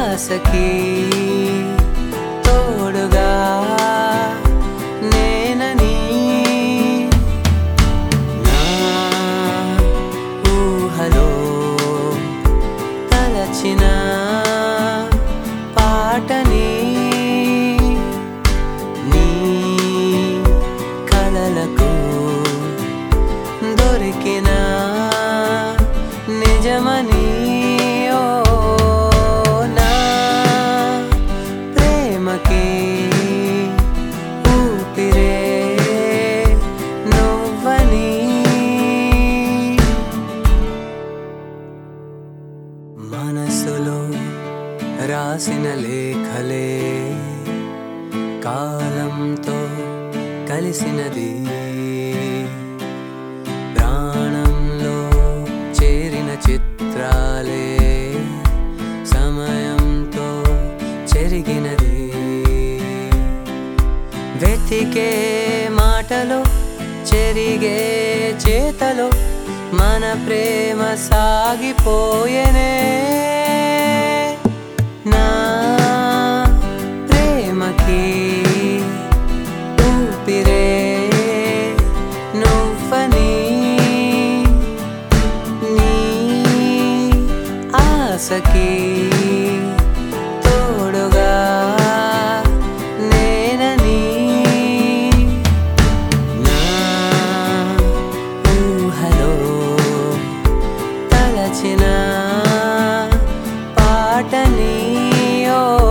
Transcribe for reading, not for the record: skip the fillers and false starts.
ఆశకి తోడుగా నేనని నా ఊహలో తలచిన పాటని నీ కలలకు దొరికిన నిజమని ఓ నా ప్రేమకి ఊపిరే నువ్వని మనసులో రాసిన లేఖలే కాలంతో కలిసినది ప్రాణంలో చేరిన చిత్రాలే సమయంతో చెరిగినది వెతికే మాటలో చెరిగే చేతలో మన ప్రేమ సాగిపోయేనే నా ప్రేమకి ఊపిరే నువ్వని నీ ఆశకి తోడుగా నేనని నా ఊహలో తలచిన పాటని ఓ